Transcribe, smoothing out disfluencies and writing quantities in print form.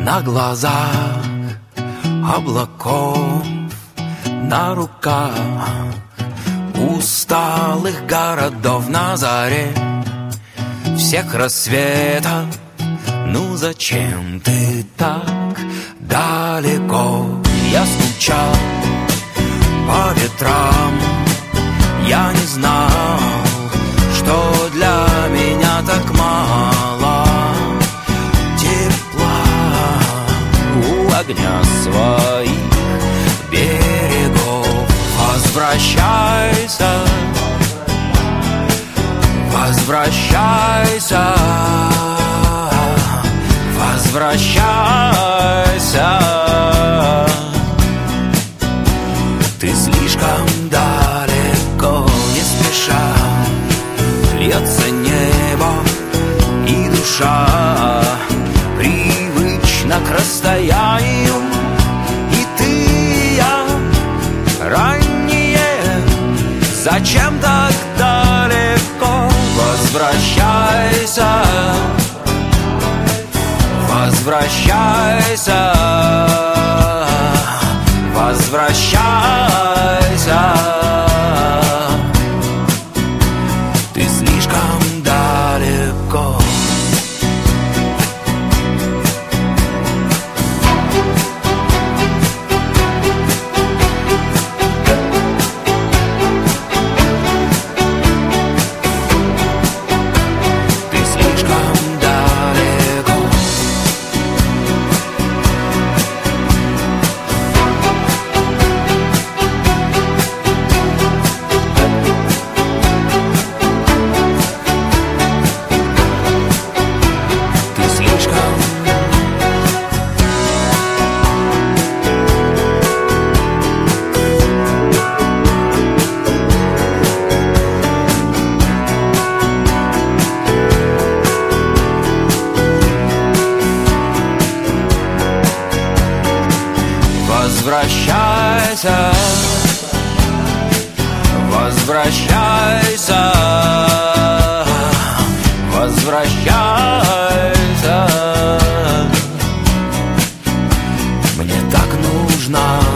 на глазах облаков, на руках усталых городов на заре всех рассветов. Ну зачем ты так далеко? Я скучал по ветрам, я не знал, что для меня так мало тепла у огня своих берегов. Возвращайся, возвращайся, возвращайся. Ты слишком далеко, не спеша льется небо, и душа привычна к расстоянию. И ты, и я ранние, зачем так далеко? Возвращайся, возвращайся, возвращайся. Ты слишком далеко. Ты слишком далеко. Возвращайся, возвращайся, возвращайся. Мне так нужна